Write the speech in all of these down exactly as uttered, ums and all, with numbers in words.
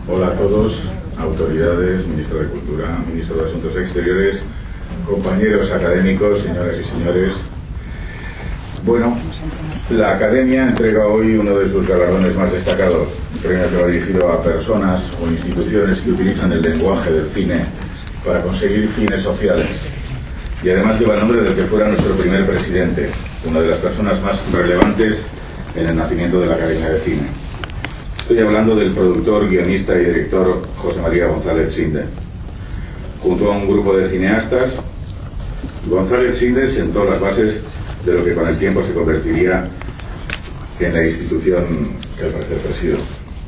Hola a todos, autoridades, ministro de Cultura, ministro de Asuntos Exteriores, compañeros académicos, señoras y señores. Bueno, la Academia entrega hoy uno de sus galardones más destacados, un premio que va dirigido a personas o instituciones que utilizan el lenguaje del cine para conseguir fines sociales. Y además lleva el nombre del que fuera nuestro primer presidente, una de las personas más relevantes en el nacimiento de la Academia de Cine. Estoy hablando del productor, guionista y director José María González Sinde. Junto a un grupo de cineastas, González Sinde sentó las bases de lo que con el tiempo se convertiría en la institución que al parecer presido.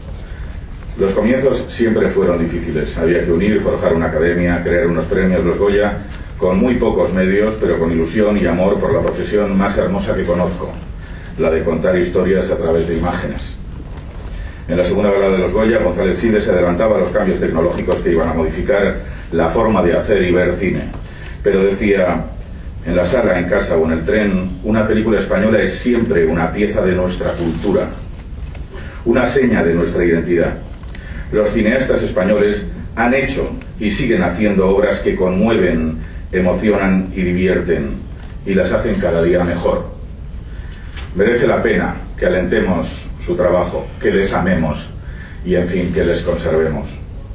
Los comienzos siempre fueron difíciles. Había que unir, forjar una academia, crear unos premios, los Goya, con muy pocos medios, pero con ilusión y amor por la profesión más hermosa que conozco, la de contar historias a través de imágenes. En la segunda gala de los Goya, González Sinde se adelantaba a los cambios tecnológicos que iban a modificar la forma de hacer y ver cine. Pero decía, en la sala, en casa o en el tren, una película española es siempre una pieza de nuestra cultura, una seña de nuestra identidad. Los cineastas españoles han hecho y siguen haciendo obras que conmueven, emocionan y divierten, y las hacen cada día mejor. Merece la pena que alentemos su trabajo, que les amemos y, en fin, que les conservemos.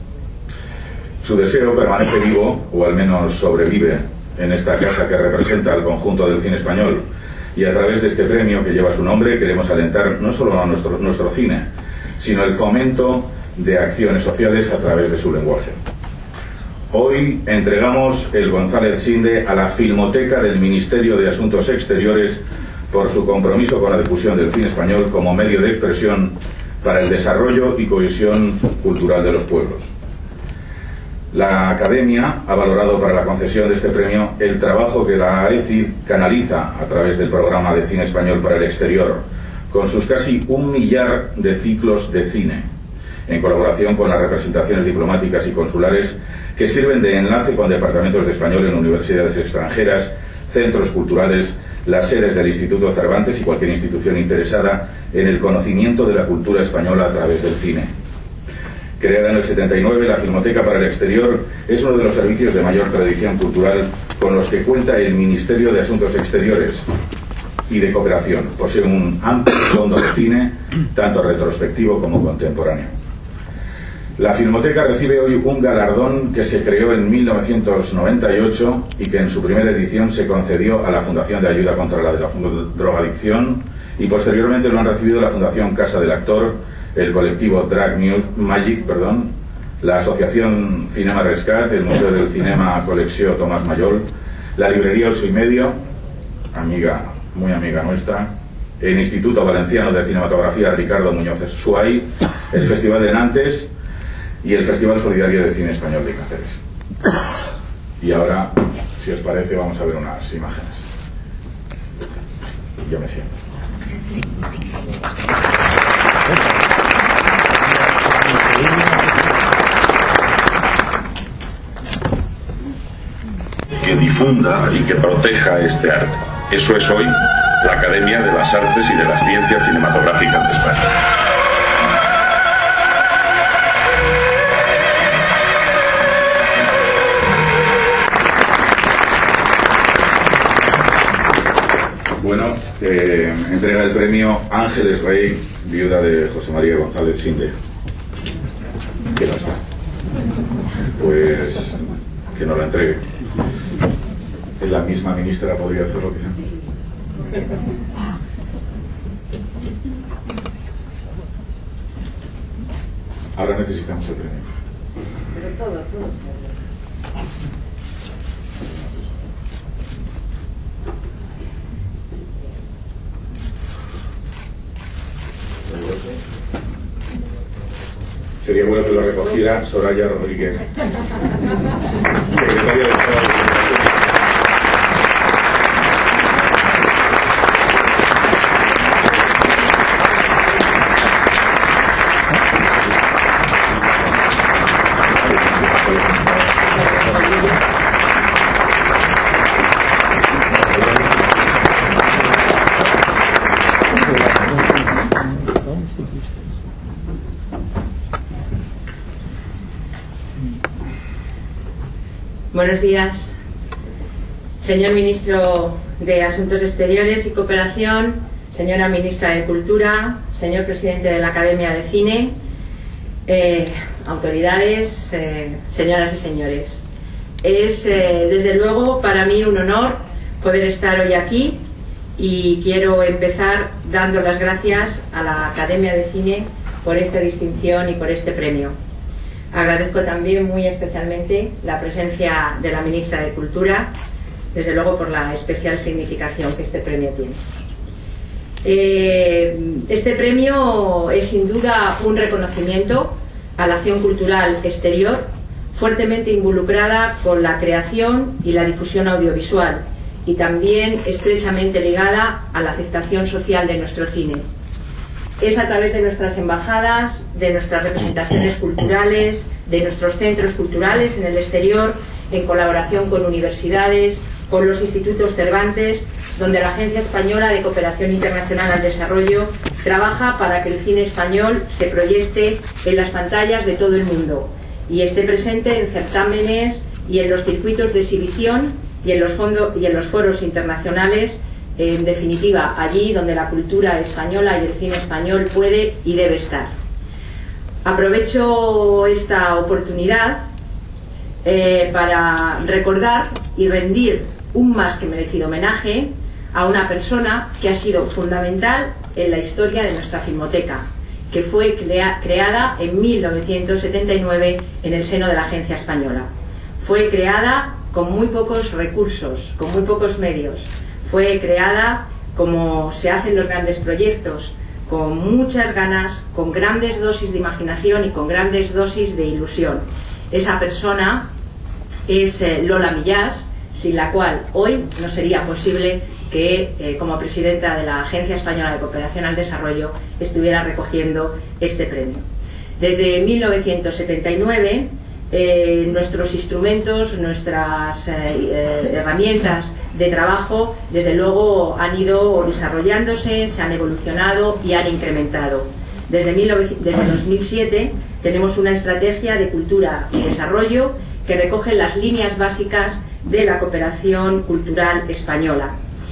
Su deseo permanece vivo, o al menos sobrevive, en esta casa que representa al conjunto del cine español, y a través de este premio que lleva su nombre queremos alentar no solo a nuestro, nuestro cine, sino el fomento de acciones sociales a través de su lenguaje. Hoy entregamos el González Sinde a la Filmoteca del Ministerio de Asuntos Exteriores por su compromiso con la difusión del cine español como medio de expresión para el desarrollo y cohesión cultural de los pueblos. La Academia ha valorado para la concesión de este premio el trabajo que la A E C I canaliza a través del programa de cine español para el exterior, con sus casi un millar de ciclos de cine, en colaboración con las representaciones diplomáticas y consulares que sirven de enlace con departamentos de español en universidades extranjeras, centros culturales, las sedes del Instituto Cervantes y cualquier institución interesada en el conocimiento de la cultura española a través del cine. Creada en el setenta y nueve, la Filmoteca para el Exterior es uno de los servicios de mayor tradición cultural con los que cuenta el Ministerio de Asuntos Exteriores y de Cooperación. Posee un amplio fondo de cine, tanto retrospectivo como contemporáneo. La Filmoteca recibe hoy un galardón que se creó en mil novecientos noventa y ocho y que en su primera edición se concedió a la Fundación de Ayuda contra la Drogadicción, y posteriormente lo han recibido la Fundación Casa del Actor, el colectivo Drag Magic, perdón, la Asociación Cinema Rescat, el Museo del Cinema Colecció Tomás Mayol, la Librería Ocho y Medio, amiga, muy amiga nuestra, el Instituto Valenciano de Cinematografía Ricardo Muñoz Suay, el Festival de Nantes y el Festival Solidario de Cine Español de Cáceres. Y ahora, si os parece, vamos a ver unas imágenes. Yo me siento. Que difunda y que proteja este arte. Eso es hoy la Academia de las Artes y de las Ciencias Cinematográficas de España. Bueno, eh, entrega el premio Ángeles Rey, viuda de José María González Sinde. ¿Qué pasa? Pues que no la entregue. La misma ministra podría hacerlo, quizá. Ahora necesitamos el premio. Pero todo, todo. Sería bueno que lo recogiera Soraya Rodríguez, secretaria de Estado. Buenos días, señor Ministro de Asuntos Exteriores y Cooperación, señora Ministra de Cultura, señor Presidente de la Academia de Cine, eh, autoridades, eh, señoras y señores. Es eh, desde luego para mí un honor poder estar hoy aquí y quiero empezar dando las gracias a la Academia de Cine por esta distinción y por este premio. Agradezco también muy especialmente la presencia de la Ministra de Cultura, desde luego por la especial significación que este premio tiene. Eh, este premio es sin duda un reconocimiento a la acción cultural exterior fuertemente involucrada con la creación y la difusión audiovisual y también estrechamente ligada a la aceptación social de nuestro cine. Es a través de nuestras embajadas, de nuestras representaciones culturales, de nuestros centros culturales en el exterior, en colaboración con universidades, con los institutos Cervantes, donde la Agencia Española de Cooperación Internacional al Desarrollo trabaja para que el cine español se proyecte en las pantallas de todo el mundo y esté presente en certámenes y en los circuitos de exhibición y en los, fondos, y en los foros internacionales, en definitiva, allí donde la cultura española y el cine español puede y debe estar. Aprovecho esta oportunidad eh, para recordar y rendir un más que merecido homenaje a una persona que ha sido fundamental en la historia de nuestra Filmoteca, que fue crea creada en mil novecientos setenta y nueve en el seno de la Agencia Española. Fue creada con muy pocos recursos, con muy pocos medios. Fue creada, como se hacen los grandes proyectos, con muchas ganas, con grandes dosis de imaginación y con grandes dosis de ilusión. Esa persona es eh, Lola Millás, sin la cual hoy no sería posible que, eh, como presidenta de la Agencia Española de Cooperación al Desarrollo, estuviera recogiendo este premio. Desde mil novecientos setenta y nueve, eh, nuestros instrumentos, nuestras eh, eh, herramientas de trabajo, desde luego, han ido desarrollándose, se han evolucionado y han incrementado. Desde, desde dos mil siete tenemos una estrategia de cultura y desarrollo que recoge las líneas básicas de la cooperación cultural española.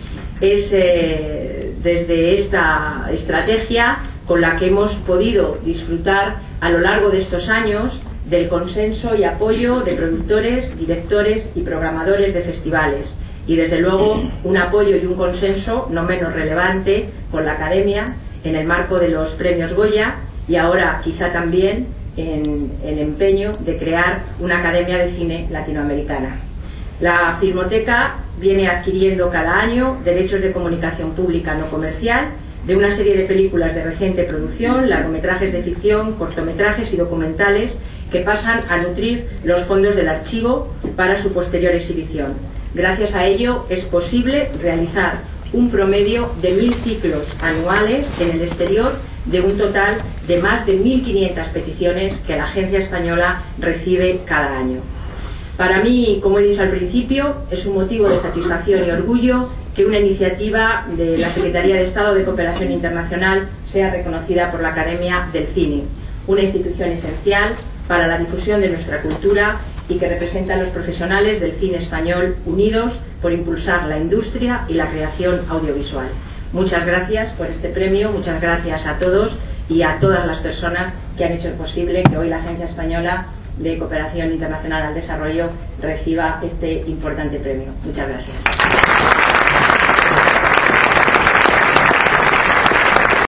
Es eh, desde esta estrategia con la que hemos podido disfrutar a lo largo de estos años del consenso y apoyo de productores, directores y programadores de festivales, y desde luego un apoyo y un consenso no menos relevante con la Academia en el marco de los premios Goya y ahora quizá también en el empeño de crear una Academia de Cine latinoamericana. La Filmoteca viene adquiriendo cada año derechos de comunicación pública no comercial de una serie de películas de reciente producción, largometrajes de ficción, cortometrajes y documentales que pasan a nutrir los fondos del archivo para su posterior exhibición. Gracias a ello es posible realizar un promedio de mil ciclos anuales en el exterior, de un total de más de mil quinientas peticiones que la Agencia Española recibe cada año. Para mí, como he dicho al principio, es un motivo de satisfacción y orgullo que una iniciativa de la Secretaría de Estado de Cooperación Internacional sea reconocida por la Academia del Cine, una institución esencial para la difusión de nuestra cultura y que representa a los profesionales del cine español unidos por impulsar la industria y la creación audiovisual. Muchas gracias por este premio, muchas gracias a todos y a todas las personas que han hecho posible que hoy la Agencia Española de Cooperación Internacional al Desarrollo reciba este importante premio. Muchas gracias.